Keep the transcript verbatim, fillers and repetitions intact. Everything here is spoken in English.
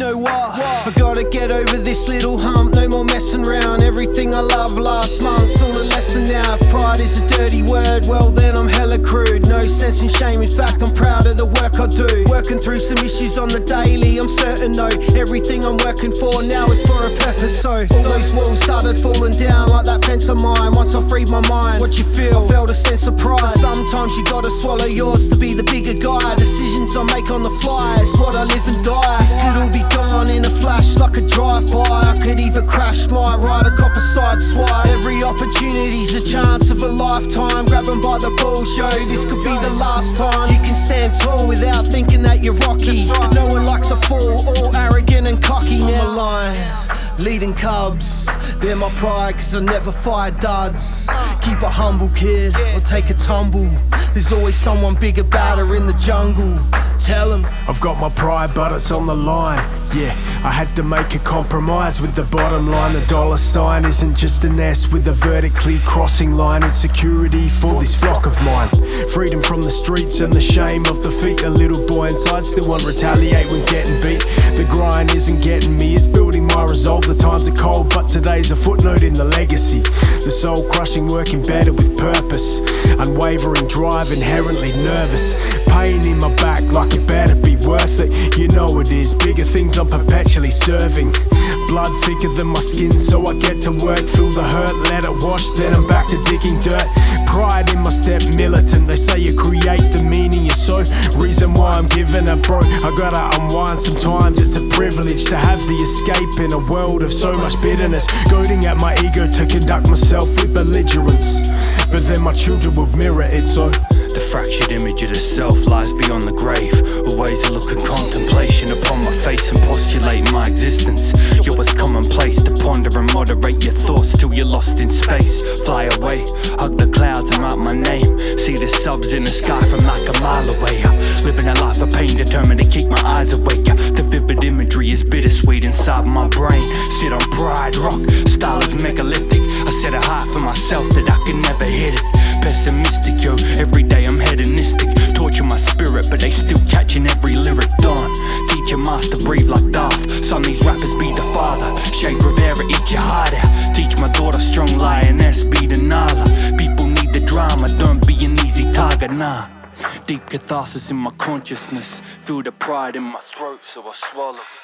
know what? I gotta get over this little hump, no more messing around. Everything I love last month's all a lesson now. If pride is a dirty word, well then I'm hella crude. No sense in shame, in fact I'm proud of the work I do. Working through some issues on the daily, I'm certain no, everything I'm working for now is for a purpose. So all those walls started falling down like that fence of mine. Once I freed my mind, what you feel? I felt a sense of pride. But sometimes you gotta swallow yours to be the bigger guy. Decisions I make on the fly is what I live and die. This could all be gone in a flash like a drive-by. I could even crash, might ride a copper side swipe. Every opportunity's a chance of a lifetime. Grab 'em by the balls, yo, this could be the last time. You can stand tall without thinking that you're rocky. No one likes a fool, all arrogant and cocky. Now I'm line, leading cubs, they're my pride cause I never fire duds. Keep a humble kid or take a tumble. There's always someone big about her in the jungle. Tell 'em I've got my pride but it's on the line. Yeah, I had to make a compromise with the bottom line. The dollar sign isn't just an S with a vertically crossing line. It's security for this flock of mine. Freedom from the streets and the shame of defeat. The little boy inside still won't retaliate when getting beat. The grind isn't getting me, it's building my resolve. The times are cold but today's a footnote in the legacy. The soul crushing work embedded with purpose. Unwavering drive, inherently nervous. Pain in my back like it better be worth it. You know it is, bigger things I'm perpetually serving. Blood thicker than my skin so I get to work. Feel the hurt, let it wash, then I'm back to digging dirt. Pride in my step, militant. They say you create the meaning you sow. Reason why I'm giving a bro. I gotta unwind sometimes, it's a privilege to have the escape in a world of so much bitterness. Goading at my ego to conduct myself with belligerence. But then my children will mirror it, so the fractured image of the self lies beyond the grave. Always a look of contemplation upon my face and postulate my existence. Yo, it's commonplace to ponder and moderate your thoughts till you're lost in space. Fly away, hug the clouds and write my name. See the subs in the sky from like a mile away. Living a life of pain, determined to keep my eyes awake. The vivid imagery is bittersweet inside my brain. Sit on pride, rock, style is megalithic. I set a height for myself that I can never hit it. Pessimistic, yo, every day I'm hedonistic. Torture my spirit, but they still catching every lyric dawn. Teach your master, breathe like Darth. Son, these rappers be the father. Shade Rivera, eat your heart out. Teach my daughter, strong lioness, be the Nala. People need the drama, don't be an easy target, nah. Deep catharsis in my consciousness. Feel the pride in my throat, so I swallow it.